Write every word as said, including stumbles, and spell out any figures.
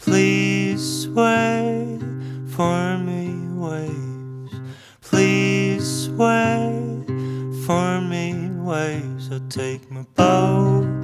Please sway for me, waves. Please sway for me, waves. I'll take my boat